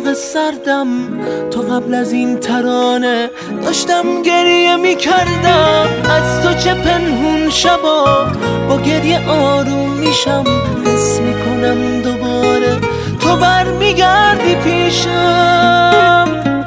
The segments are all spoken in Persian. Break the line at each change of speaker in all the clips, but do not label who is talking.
اتاق سردم تو قبل از این ترانه داشتم گریه میکردم. از تو چه پنهون شبا با گریه آروم میشم، حس میکنم دوباره تو برمیگردی پیشم.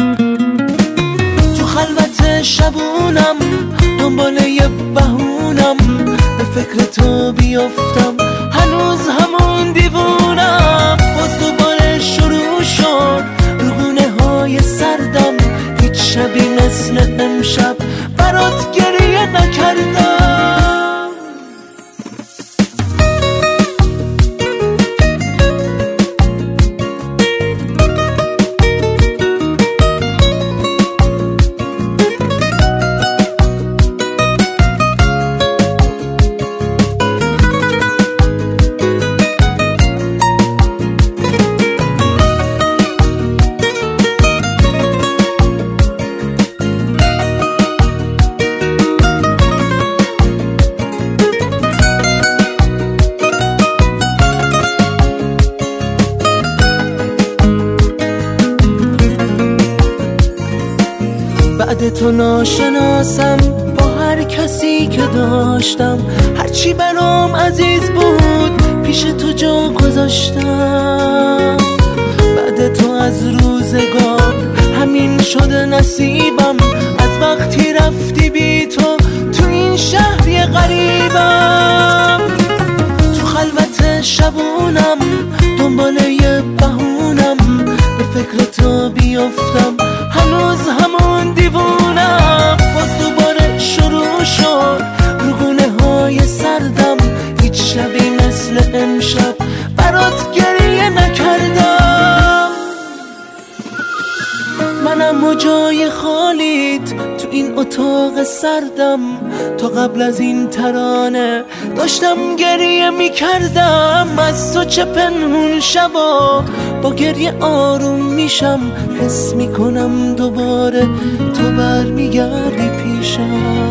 تو خلوت شبونم دنبال یه بهونم، به فکر تو بیفتم هنوز همون دیوونم. باز دوباره شروع شد روگونه های سردم، هیچ شبی مثل امشب برات گریه نکردم. بعد تو ناشناسم با هر کسی که داشتم، هرچی برام عزیز بود پیش تو جا گذاشتم. بعد تو از روزگار همین شده نصیبم، از وقتی رفتی بی تو این شهری غریبم. تو خلوت شبونم دنبال یه بهونم، به فکر تو بیفتم هنوز همون دیوونم. باز دوباره شروع شد روگونه های سردم، هیچ شبی مثل امشب برات گریه نکردم. منم جای خالیت تو این اتاق سردم، تا قبل از این ترانه داشتم گریه میکردم. از تو چه پنهون شبا با گریه آروم میشم، حس میکنم دوباره تو برمیگردی پیشم.